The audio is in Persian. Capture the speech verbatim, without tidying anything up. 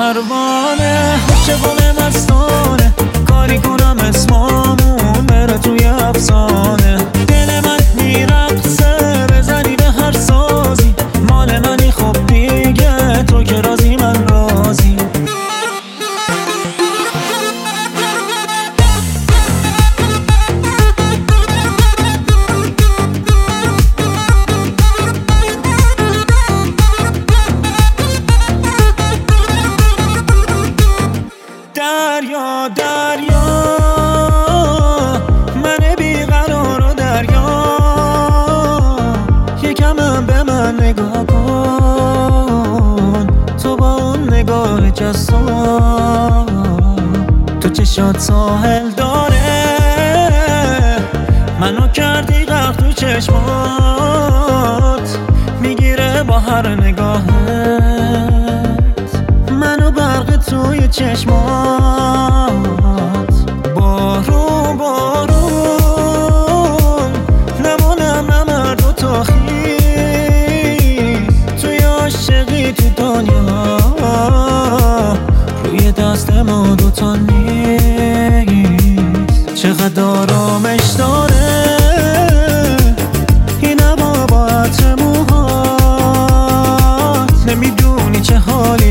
پروانه عاشقانه مستانه کاری کنم اسمامون بره توی افسانه دل من میرقصه بزنی به هر سازی مال منی خب دیگه تو که رازی من رازی دریا دریا من بیقرار و دریا یکم به من نگاه کن تو با اون نگاه جسام تو چشات ساحل داره منو کردی غرق تو چشمات میگیره با هر نگاهت منو برق توی چشمات بارون بارون نمونم نمرد و تا خیز توی عاشقی تو دنیا روی دست ما دوتا نیست چقدر آرامش داره این هوا با عطر موهات نمیدونی چه حالی